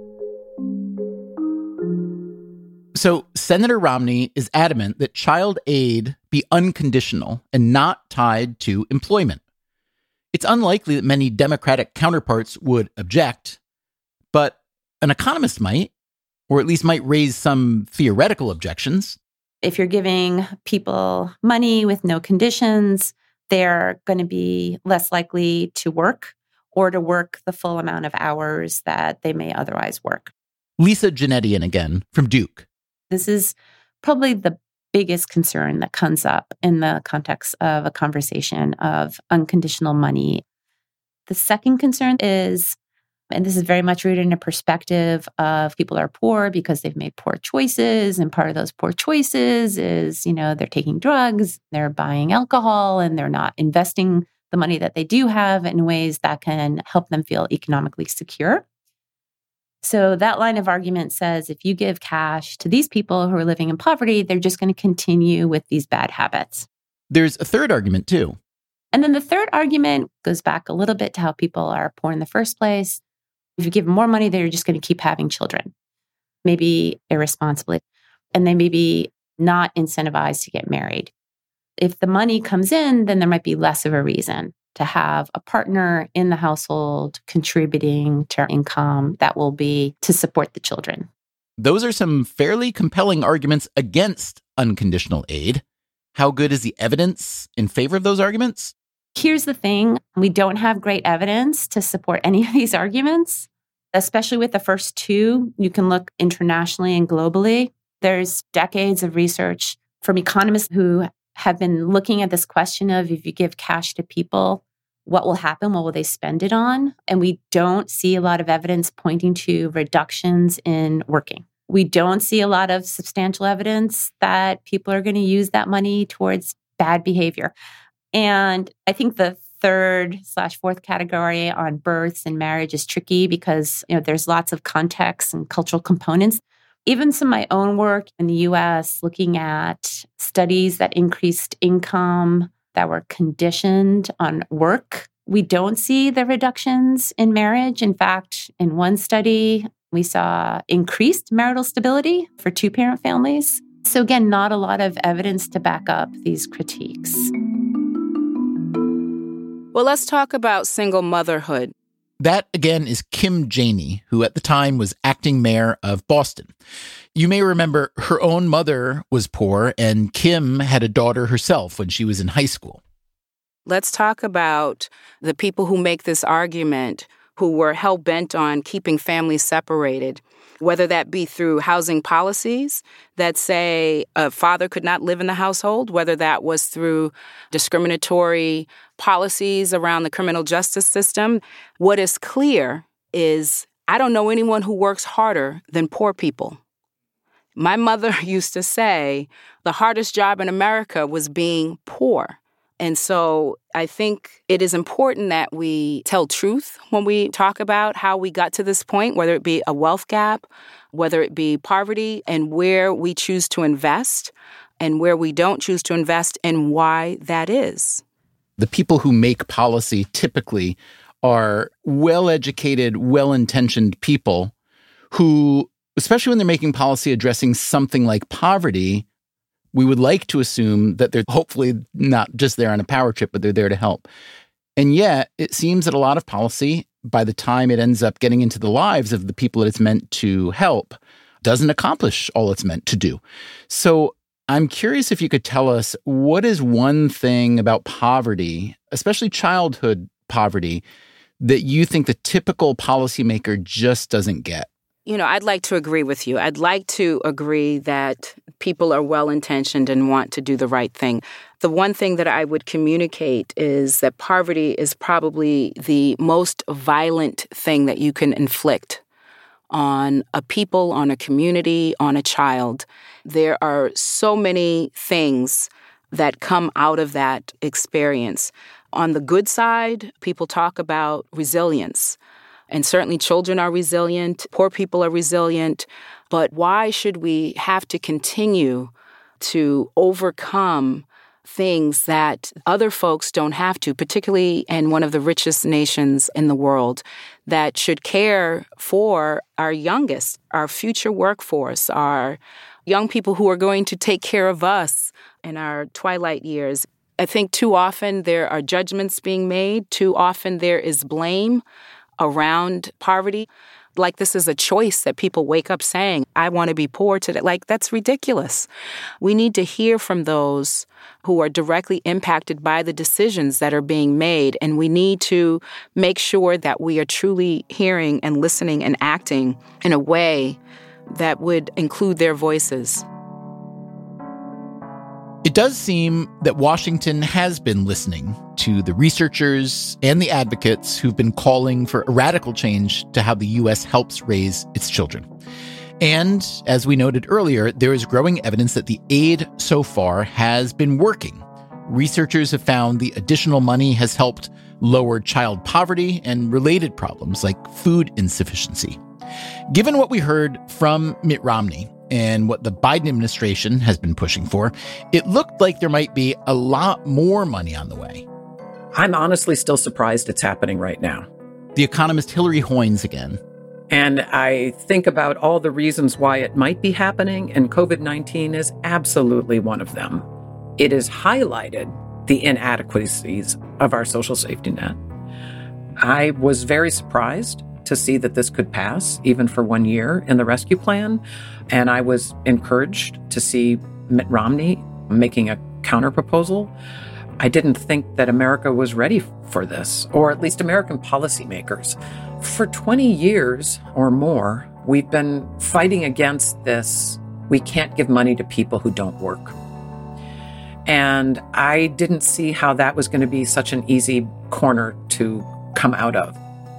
A: So Senator Romney is adamant that child aid be unconditional and not tied to employment. It's unlikely that many Democratic counterparts would object, but an economist might, or at least might raise some theoretical objections.
I: If you're giving people money with no conditions, they're going to be less likely to work or to work the full amount of hours that they may otherwise work.
A: Lisa Janetian again from Duke.
I: This is probably the biggest concern that comes up in the context of a conversation of unconditional money. The second concern is, and this is very much rooted in a perspective of people are poor because they've made poor choices. And part of those poor choices is, you know, they're taking drugs, they're buying alcohol, and they're not investing the money that they do have in ways that can help them feel economically secure. So that line of argument says if you give cash to these people who are living in poverty, they're just going to continue with these bad habits.
A: There's a third argument, too.
I: And then the third argument goes back a little bit to how people are poor in the first place. If you give them more money, they're just going to keep having children, maybe irresponsibly, and they may be not incentivized to get married. If the money comes in, then there might be less of a reason to have a partner in the household contributing to income that will be to support the children.
A: Those are some fairly compelling arguments against unconditional aid. How good is the evidence in favor of those arguments?
I: Here's the thing. We don't have great evidence to support any of these arguments, especially with the first two. You can look internationally and globally. There's decades of research from economists who have been looking at this question of if you give cash to people, what will happen? What will they spend it on? And we don't see a lot of evidence pointing to reductions in working. We don't see a lot of substantial evidence that people are going to use that money towards bad behavior. And I think the third slash fourth category on births and marriage is tricky because, you know, there's lots of context and cultural components. Even some of my own work in the U S looking at studies that increased income that were conditioned on work, we don't see the reductions in marriage. In fact, in one study, we saw increased marital stability for two-parent families. So again, not a lot of evidence to back up these critiques.
F: Well, let's talk about single motherhood.
A: That, again, is Kim Janey, who at the time was acting mayor of Boston. You may remember her own mother was poor, and Kim had a daughter herself when she was in high school.
F: Let's talk about the people who make this argument who were hell-bent on keeping families separated, whether that be through housing policies that say a father could not live in the household, whether that was through discriminatory policies around the criminal justice system. What is clear is I don't know anyone who works harder than poor people. My mother used to say the hardest job in America was being poor. And so I think it is important that we tell truth when we talk about how we got to this point, whether it be a wealth gap, whether it be poverty, and where we choose to invest and where we don't choose to invest and why that is.
A: The people who make policy typically are well-educated, well-intentioned people who, especially when they're making policy addressing something like poverty, we would like to assume that they're hopefully not just there on a power trip, but they're there to help. And yet, it seems that a lot of policy, by the time it ends up getting into the lives of the people that it's meant to help, doesn't accomplish all it's meant to do. So I'm curious if you could tell us, what is one thing about poverty, especially childhood poverty, that you think the typical policymaker just doesn't get?
F: You know, I'd like to agree with you. I'd like to agree that people are well-intentioned and want to do the right thing. The one thing that I would communicate is that poverty is probably the most violent thing that you can inflict on a people, on a community, on a child. There are so many things that come out of that experience. On the good side, people talk about resilience. And certainly children are resilient, poor people are resilient. But why should we have to continue to overcome things that other folks don't have to, particularly in one of the richest nations in the world, that should care for our youngest, our future workforce, our young people who are going to take care of us in our twilight years? I think too often there are judgments being made. Too often there is blame around poverty. Like this is a choice that people wake up saying, I want to be poor today. Like, that's ridiculous. We need to hear from those who are directly impacted by the decisions that are being made. And we need to make sure that we are truly hearing and listening and acting in a way that would include their voices.
A: It does seem that Washington has been listening to the researchers and the advocates who've been calling for a radical change to how the U S helps raise its children. And as we noted earlier, there is growing evidence that the aid so far has been working. Researchers have found the additional money has helped lower child poverty and related problems like food insufficiency. Given what we heard from Mitt Romney and what the Biden administration has been pushing for, it looked like there might be a lot more money on the way.
D: I'm honestly still surprised it's happening right now.
A: The economist Hillary Hoynes again.
D: And I think about all the reasons why it might be happening, and COVID nineteen is absolutely one of them. It has highlighted the inadequacies of our social safety net. I was very surprised to see that this could pass, even for one year in the rescue plan. And I was encouraged to see Mitt Romney making a counterproposal. I didn't think that America was ready for this, or at least American policymakers. For twenty years or more, we've been fighting against this. We can't give money to people who don't work. And I didn't see how that was going to be such an easy corner to come out of.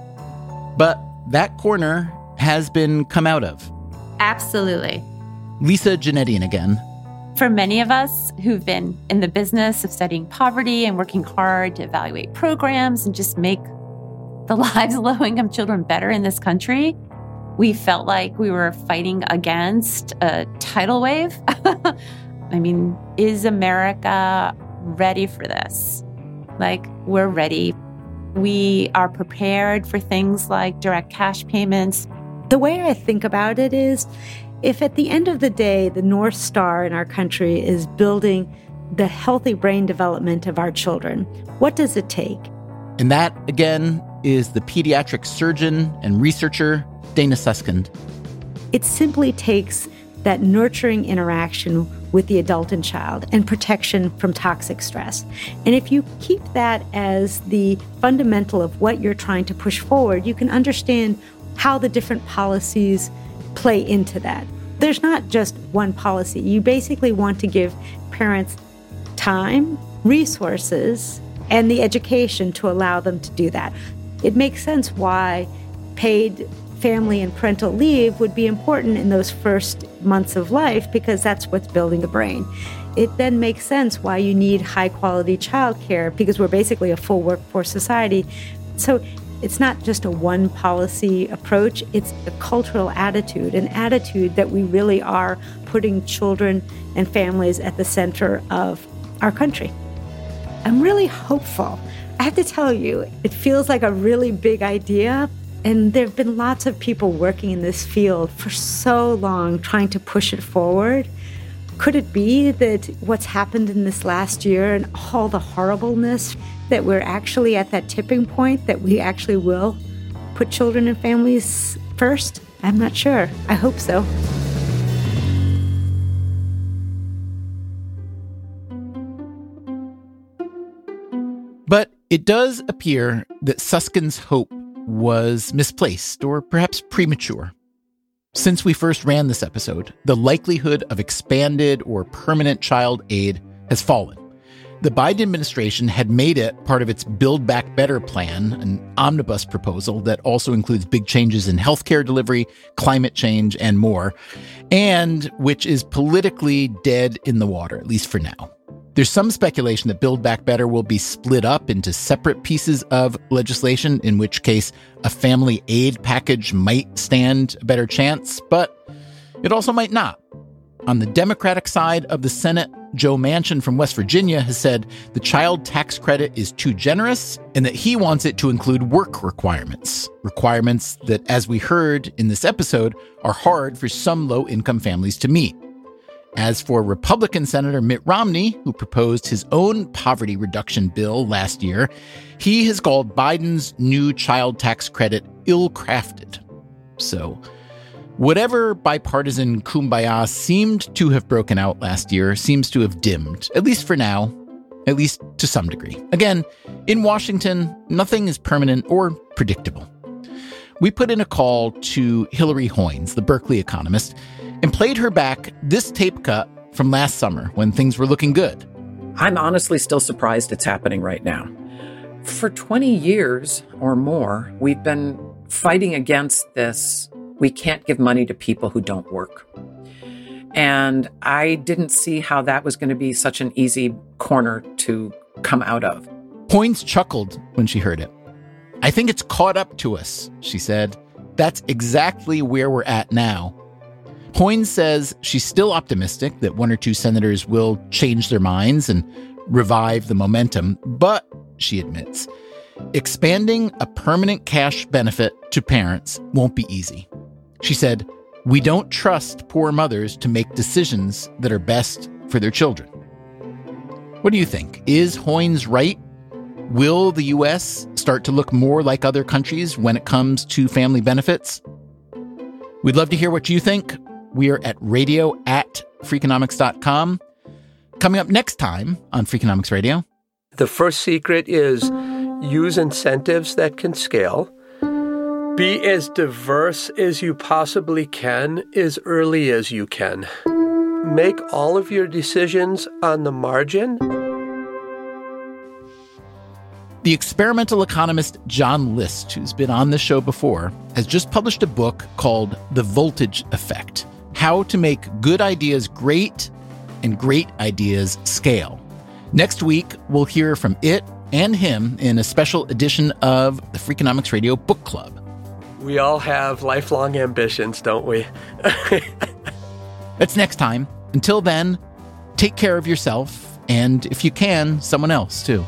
A: But that corner has been come out of.
I: Absolutely.
A: Lisa Janetian again.
I: For many of us who've been in the business of studying poverty and working hard to evaluate programs and just make the lives of low-income children better in this country, we felt like we were fighting against a tidal wave. I mean, is America ready for this? Like, we're ready. We are prepared for things like direct cash payments.
C: The way I think about it is, if at the end of the day, the North Star in our country is building the healthy brain development of our children, what does it take?
A: And that, again, is the pediatric surgeon and researcher, Dana Suskind.
C: It simply takes that nurturing interaction with the adult and child and protection from toxic stress. And if you keep that as the fundamental of what you're trying to push forward, you can understand how the different policies play into that. There's not just one policy. You basically want to give parents time, resources, and the education to allow them to do that. It makes sense why paid family and parental leave would be important in those first months of life, because that's what's building the brain. It then makes sense why you need high-quality childcare, because we're basically a full workforce society. So it's not just a one policy approach, it's a cultural attitude, an attitude that we really are putting children and families at the center of our country. I'm really hopeful. I have to tell you, it feels like a really big idea, and there have been lots of people working in this field for so long trying to push it forward. Could it be that what's happened in this last year and all the horribleness, that we're actually at that tipping point, that we actually will put children and families first? I'm not sure. I hope so.
A: But it does appear that Suskind's hope was misplaced or perhaps premature. Since we first ran this episode, the likelihood of expanded or permanent child aid has fallen. The Biden administration had made it part of its Build Back Better plan, an omnibus proposal that also includes big changes in healthcare delivery, climate change, and more, and which is politically dead in the water, at least for now. There's some speculation that Build Back Better will be split up into separate pieces of legislation, in which case a family aid package might stand a better chance, but it also might not. On the Democratic side of the Senate, Joe Manchin from West Virginia has said the child tax credit is too generous and that he wants it to include work requirements, requirements that, as we heard in this episode, are hard for some low-income families to meet. As for Republican Senator Mitt Romney, who proposed his own poverty reduction bill last year, he has called Biden's new child tax credit ill-crafted. So, whatever bipartisan kumbaya seemed to have broken out last year seems to have dimmed, at least for now, at least to some degree. Again, in Washington, nothing is permanent or predictable. We put in a call to Hillary Hoynes, the Berkeley economist, and played her back this tape cut from last summer when things were looking good.
D: I'm honestly still surprised it's happening right now. For twenty years or more, we've been fighting against this. We can't give money to people who don't work. And I didn't see how that was going to be such an easy corner to come out of.
A: Hoynes chuckled when she heard it. I think it's caught up to us, she said. That's exactly where we're at now. Hoynes says she's still optimistic that one or two senators will change their minds and revive the momentum, but she admits. Expanding a permanent cash benefit to parents won't be easy. She said, "We don't trust poor mothers to make decisions that are best for their children." What do you think? Is Hoynes right? Will the U S start to look more like other countries when it comes to family benefits? We'd love to hear what you think. We are at radio at freakonomics dot com. Coming up next time on Freakonomics Radio.
J: The first secret is use incentives that can scale. Be as diverse as you possibly can as early as you can. Make all of your decisions on the margin.
A: The experimental economist John List, who's been on the show before, has just published a book called The Voltage Effect: How to Make Good Ideas Great and Great Ideas Scale. Next week, we'll hear from it and him in a special edition of the Freakonomics Radio Book Club.
J: We all have lifelong ambitions, don't we?
A: That's next time. Until then, take care of yourself, and if you can, someone else too.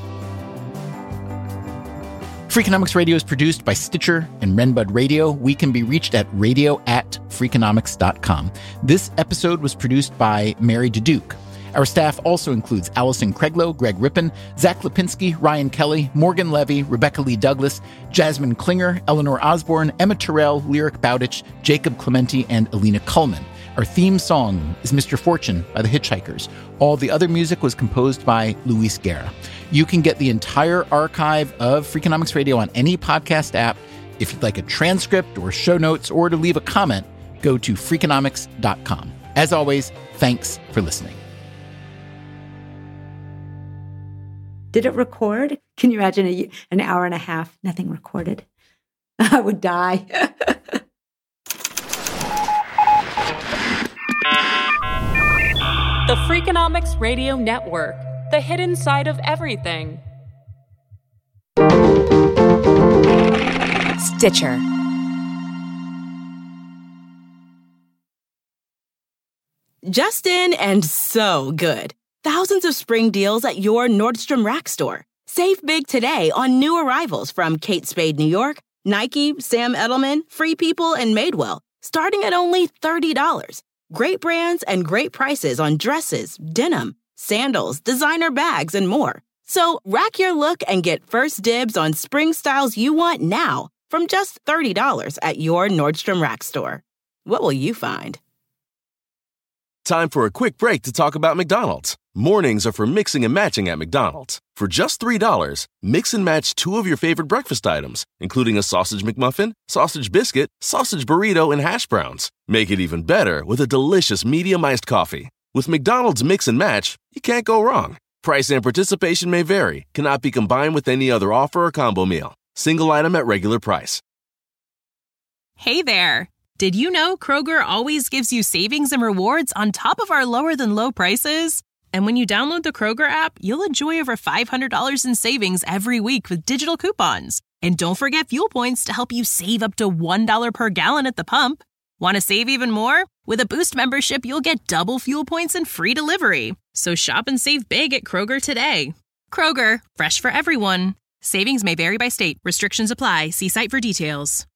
A: Freakonomics Radio is produced by Stitcher and Renbud Radio. We can be reached at radio at freakonomics dot com. This episode was produced by Mary Duduke. Our staff also includes Allison Craiglow, Greg Rippin, Zach Lipinski, Ryan Kelly, Morgan Levy, Rebecca Lee Douglas, Jasmine Klinger, Eleanor Osborne, Emma Terrell, Lyric Bowditch, Jacob Clementi, and Alina Kullman. Our theme song is Mister Fortune by the Hitchhikers. All the other music was composed by Luis Guerra. You can get the entire archive of Freakonomics Radio on any podcast app. If you'd like a transcript or show notes or to leave a comment, go to freakonomics dot com. As always, thanks for listening.
C: Did it record? Can you imagine a, an hour and a half, nothing recorded? I would die.
G: The Freakonomics Radio Network, the hidden side of everything.
K: Stitcher. Just in and so good. Thousands of spring deals at your Nordstrom Rack store. Save big today on new arrivals from Kate Spade New York, Nike, Sam Edelman, Free People, and Madewell, starting at only thirty dollars. Great brands and great prices on dresses, denim, sandals, designer bags, and more. So rack your look and get first dibs on spring styles you want now from just thirty dollars at your Nordstrom Rack store. What will you find?
L: Time for a quick break to talk about McDonald's. Mornings are for mixing and matching at McDonald's. For just three dollars, mix and match two of your favorite breakfast items, including a sausage McMuffin, sausage biscuit, sausage burrito, and hash browns. Make it even better with a delicious medium iced coffee. With McDonald's Mix and Match, you can't go wrong. Price and participation may vary, cannot be combined with any other offer or combo meal. Single item at regular price.
M: Hey there! Did you know Kroger always gives you savings and rewards on top of our lower-than-low prices? And when you download the Kroger app, you'll enjoy over five hundred dollars in savings every week with digital coupons. And don't forget fuel points to help you save up to one dollar per gallon at the pump. Want to save even more? With a Boost membership, you'll get double fuel points and free delivery. So shop and save big at Kroger today. Kroger, fresh for everyone. Savings may vary by state. Restrictions apply. See site for details.